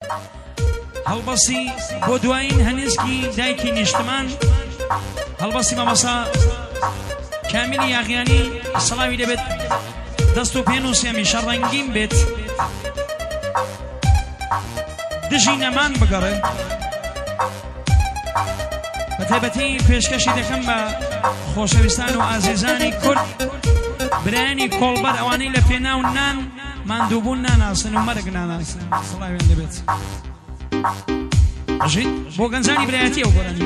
هەڵبەسی بۆ دوایین هەنێزکی دایکی نیشتمان هەڵبەسی مامەسا کامیلی یاغیانی سەڵاوی دەبێت دەست و پێن و سێمیشە ڕەنگین بێت دژی نەمان بگەڕێ بە تایبەتی پێشکەشی دەکەم بە خۆشەویستان و ئازیزانی کورد برایانی کۆڵبەر ئەوانەی لە پێناو نان ماندووبوون ناناسن و مەرگ ناناسن سەڵاویان دەبێت ژیت بۆ گەنجانی برایەتی ئەو گۆرانی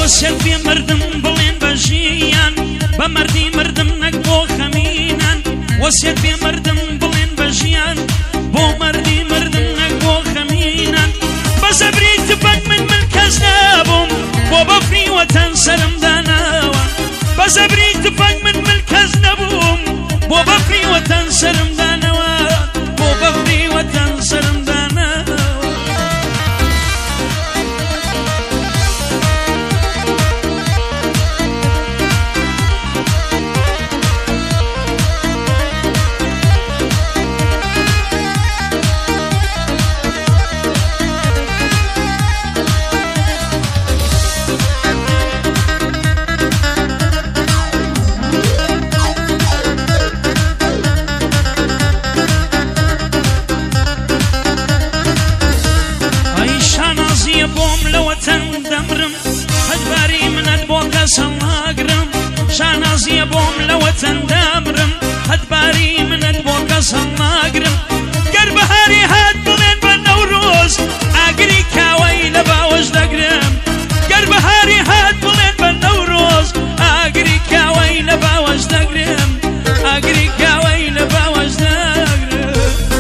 وەسیەت بێ مردم بڵێن بە ژیان بە مەردی مردم نەک بۆ خەمینان وەسیەت بێ مردم بڵێن بە ژیان بۆ مەردی مردم نەک بۆ خەمینان بە زەبری تفەنگ من کەس نەبووم بۆ بەفری وەتەن سەرم داناوە بە زەبری تفەنگ من کەس نەبووم بۆ بەفری وەتەن سەرم دانەوە بۆ بەفری وەتەن سەرم داناوە شانازیە بۆم لەوە چەندامرم هەتباری منت بۆ کەسم ناگرم گەر بەهاری هات بڵێن بە نەورۆز ئاگری کاوەی لە باوەش دەگرم گەر بەهاری هات بڵێن بە نەورۆز ئاگری کاوەی لە باوەش دەگرم ئاگری کاوەی لە باوەش دەگرم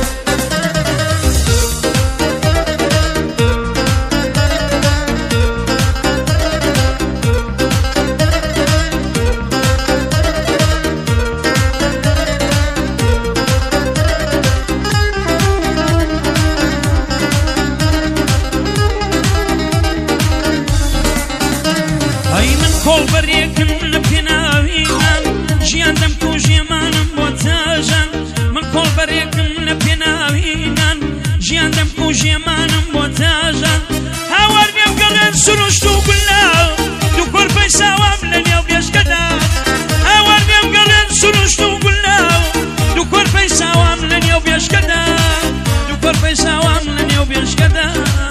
کۆڵبەرێکم لە پێناوینان ژیان دەمکە و ژێمانم بۆ تاژان من کۆڵبەرێکم لە پێناوینان ژیان دەمکە و ژێمانم بۆ تاژان هاوار پێم گەڵێن سروشت و گولاو دوو کۆرپەی ساوام لە نێو بێشکەدا هاوار پێم گەڵێن سروشت و گولاو دوو کۆرپەی ساوام لە نێو بێشکەدا دوو کۆرپەی ساوام لە نێو بێشکەدا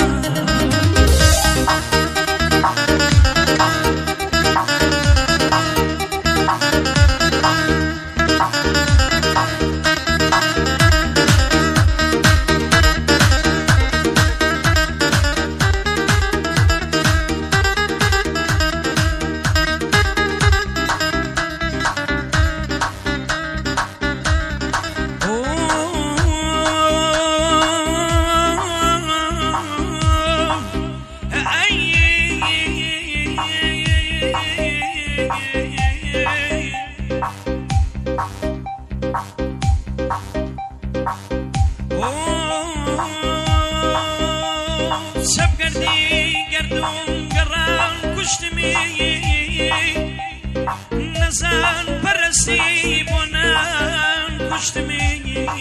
نزان پرستی بونان کشتمی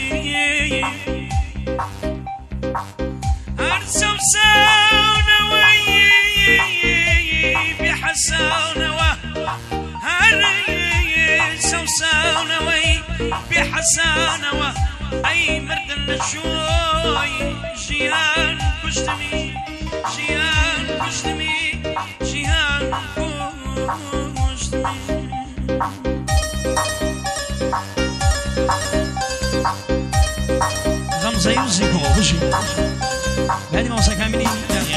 هر سوسانوی بحسانوه هر سوسانوی بحسانوه ای مردن نشوی جیان کشتمی جیان کشتمی جیان غمزة يوزي بغو بجي هذه موسيقى مني